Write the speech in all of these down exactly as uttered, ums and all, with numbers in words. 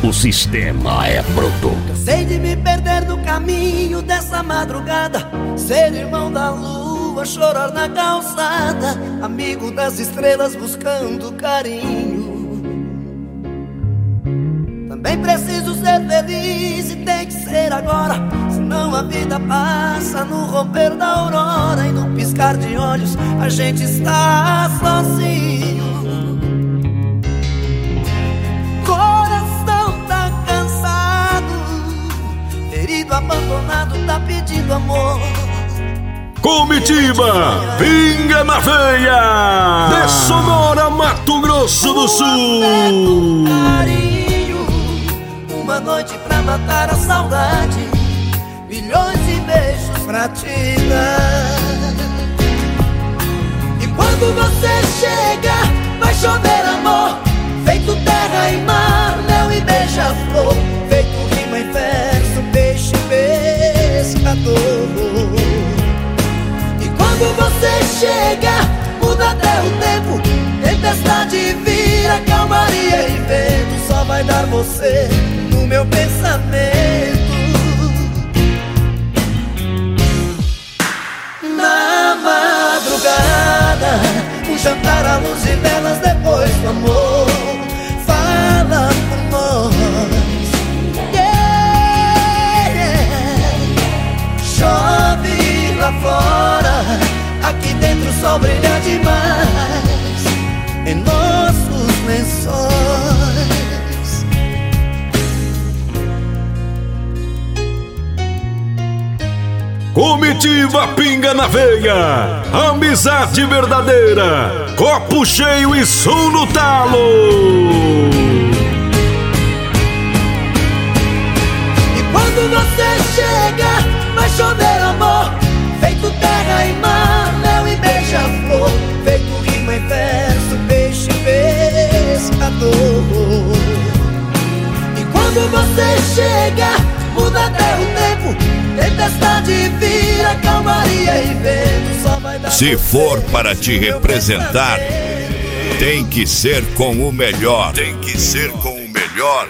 O sistema é produto. Cansei de me perder no caminho dessa madrugada, ser irmão da lua, chorar na calçada, amigo das estrelas buscando carinho. Também preciso ser feliz e tem que ser agora, senão a vida passa no romper da aurora e no piscar de olhos a gente está sozinho. Coração tá cansado, ferido, abandonado, tá pedindo amor. Comitiva, pinga na veia, de Sonora, Mato Grosso do Sul. Carinho, uma noite pra matar a saudade, milhões de beijos pra te dar. E quando você chega, vai chover amor, feito terra e mar, mel e beija-flor, feito rima e verso, peixe pescador. Quando você chega, muda até o tempo, tempestade vira calmaria e vento, só vai dar você no meu pensamento. Na madrugada, um jantar à luz e velas depois do amor, fala por nós, yeah, yeah. Chove lá fora, aqui dentro o sol brilha demais em nossos lençóis. Comitiva pinga na veia, amizade verdadeira, copo cheio e som no talo. E quando você chega, vai chover amor, feito terra e mar, mel e beija-flor, feito rima e verso, peixe pescador. E quando você chega, muda até o tempo, tempestade vira calmaria e vento, só vai dar. Se for para te representar, tem que ser com o melhor. Tem que ser com o melhor.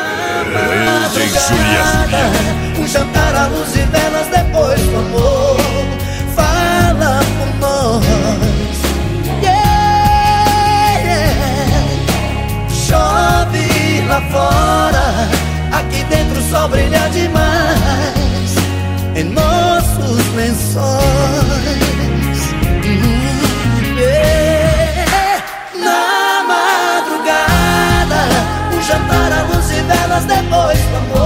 Um jantar à luz e velas depois do amor, fala por nós, yeah, yeah. Chove lá fora, aqui dentro o sol brilha demais em nossos lençóis, mm, yeah. Na madrugada, um jantar à luz e velas depois do amor,